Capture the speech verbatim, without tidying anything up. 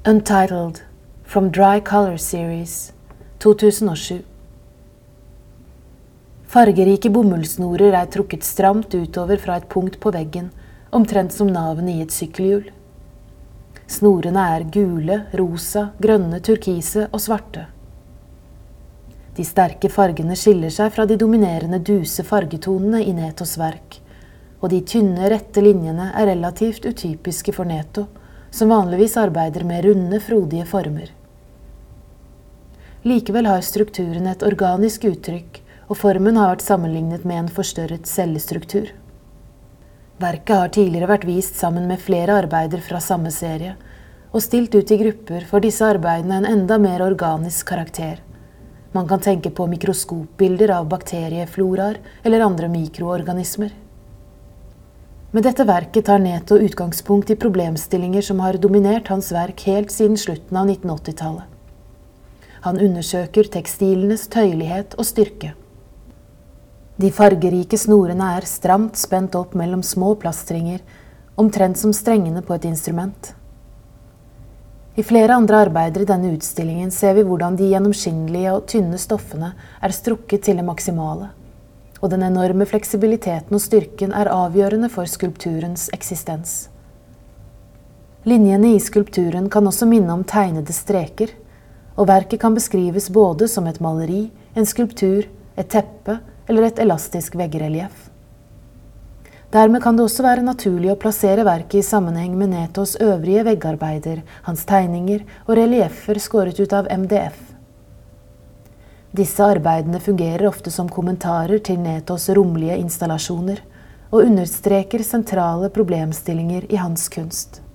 Untitled, from Dry Color Series, to tusen og sju. Fargerike bomullsnorer er trukket stramt utover fra et punkt på veggen, omtrent som navene i et sykkelhjul. Snorene er gule, rosa, grønne, turkise og svarte. De sterke fargene skiller seg fra de dominerende duse fargetonene i Netos verk, og de tynne, rette linjene er relativt utypiske for Neto, som vanligvis arbeider med runde, frodige former. Likevel har strukturen et organisk uttrykk, og formen har vært sammenlignet med en forstørret cellestruktur. Verket har tidligere vært vist sammen med flere arbeider fra samme serie, og stilt ut i grupper for disse arbeidene en enda mer organisk karakter. Man kan tenke på mikroskopbilder av bakteriefloraer eller andre mikroorganismer. Med dette verket tar Neto utgangspunkt i problemstillinger som har dominert hans verk helt siden slutten av nitten åtti-tallet. Han undersøker tekstilenes tøyelighet og styrke. De fargerike snorene er stramt spent opp mellom små plastringer, omtrent som strengene på et instrument. I flere andre arbeider i denne utstillingen ser vi hvordan de gjennomskinnelige og tynne stoffene er strukket til det maksimale, og den enorme fleksibiliteten og styrken er avgjørende for skulpturens eksistens. Linjene i skulpturen kan også minne om tegnede streker, og verket kan beskrives både som et maleri, en skulptur, et teppe eller et elastisk veggrelief. Dermed kan det også være naturlig å plassere verket i sammenheng med Netos øvrige veggarbeider, hans tegninger og relieffer skåret ut av M D F. Disse arbeidene fungerer ofte som kommentarer til Netos romlige installasjoner, og understreker sentrale problemstillinger i hans kunst.